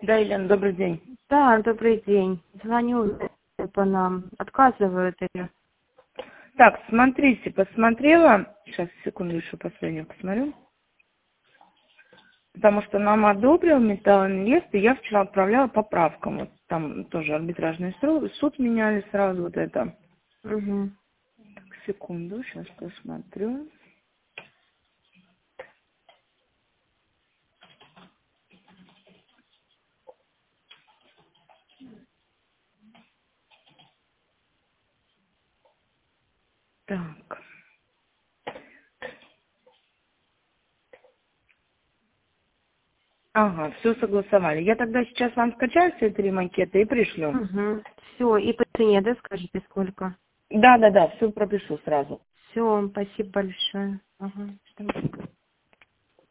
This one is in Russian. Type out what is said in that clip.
Да, Елена, добрый день. Да, добрый день. Звоню по нам. Отказывают или? Так, смотрите, посмотрела. Сейчас, секунду, еще последнюю посмотрю. Потому что нам одобрил Металлинвест, и я вчера отправляла поправкам. Вот там тоже арбитражный суд меняли сразу вот это. Угу. Так, секунду, сейчас посмотрю. Так. Ага, все согласовали. Я тогда сейчас вам скачаю все 3 макета и пришлю. Угу. Все, и по цене, да, скажите, сколько? Да, все пропишу сразу. Все, спасибо большое. Ага.